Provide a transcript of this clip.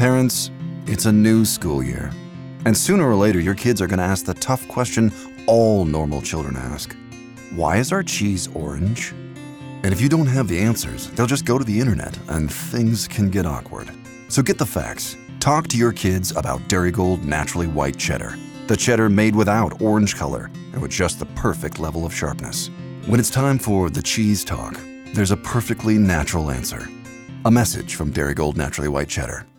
Parents, it's a new school year. And sooner or later, your kids are going to ask the tough question all normal children ask. Why is our cheese orange? And if you don't have the answers, they'll just go to the internet and things can get awkward. So get the facts. Talk to your kids about Darigold Naturally White Cheddar. The cheddar made without orange color and with just the perfect level of sharpness. When it's time for the cheese talk, there's a perfectly natural answer. A message from Darigold Naturally White Cheddar.